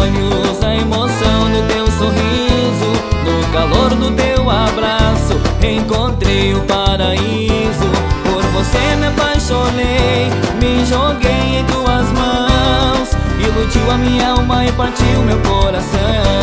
olhos, a emoção do teu sorriso, no calor do teu abraço, encontrei o paraíso. Por você me apaixonei, me joguei em tuas mãos, iludiu a minha alma e partiu meu coração.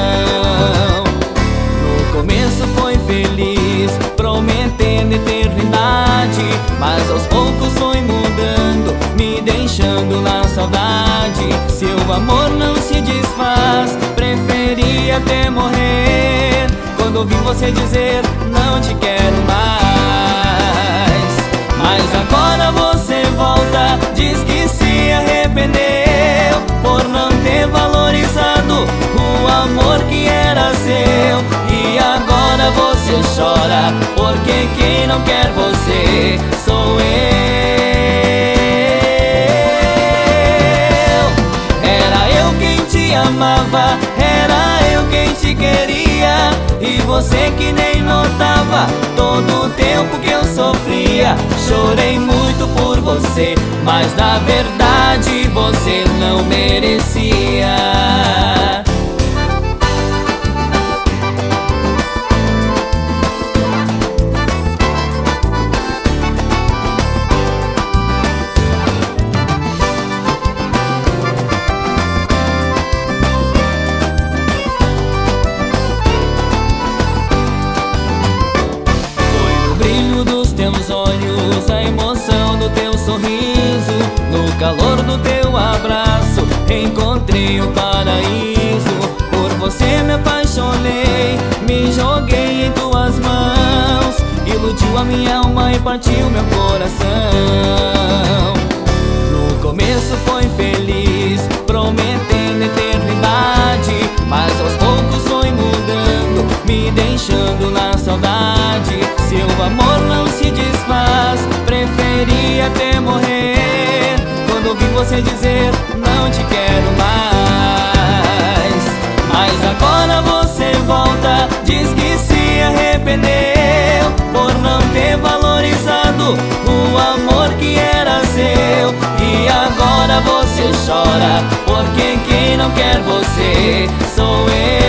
No começo foi feliz, prometendo eternidade, mas aos poucos foi mudando, me deixando na saudade. Seu amor não se desfaz, preferi até morrer quando ouvi você dizer não te quero mais. Mas agora você volta, diz que se arrependeu por não ter valorizado o amor que era seu. E agora você chora, porque quem não quer você sou eu. Era eu quem te amava, era eu quem te queria, e você que nem notava todo o tempo que eu sofria. Chorei muito por você, mas na verdade você não merecia. Teus olhos, a emoção do teu sorriso, no calor do teu abraço, encontrei o paraíso. Por você me apaixonei, me joguei em tuas mãos, iludiu a minha alma e partiu meu coração. No começo foi feliz, prometendo eternidade, mas aos poucos foi mudando, me deixando na saudade. Seu amor não se desfaz, preferi até morrer quando ouvi você dizer não te quero mais. Mas agora você volta, diz que se arrependeu por não ter valorizado o amor que era seu. E agora você chora, porque quem não quer você sou eu.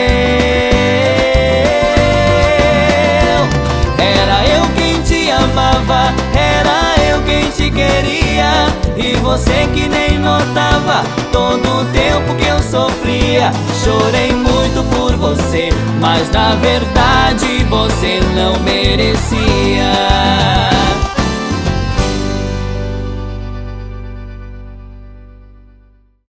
Era eu quem te queria, e você que nem notava todo o tempo que eu sofria. Chorei muito por você, mas na verdade você não merecia.